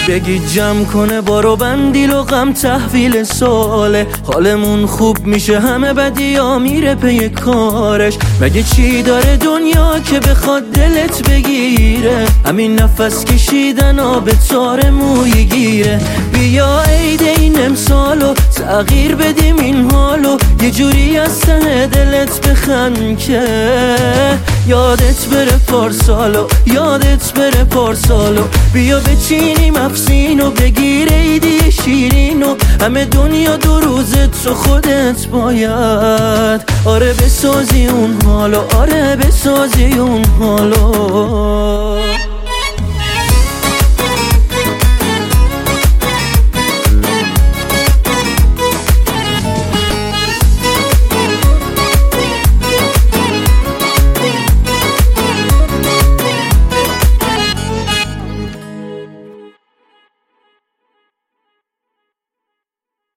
بگی جمع کنه بارو بندیل و غم تحویل ساله، حالمون خوب میشه همه بدیا میره پی کارش. مگه چی داره دنیا که بخواد دلت بگیره؟ همین نفس کشیدن آب تار موی گیره. بیا عید این امسالو تغییر بدیم این حالو، یه جوری از ته دلت بخند که یادت بره پارسالو، یادت بره پارسالو. بیا بچینیم افسینو بگیر عیدی شیرینو، همه دنیا دو روزت تو خودت باید آره بسازی اون حالو، آره بسازی اون حالو.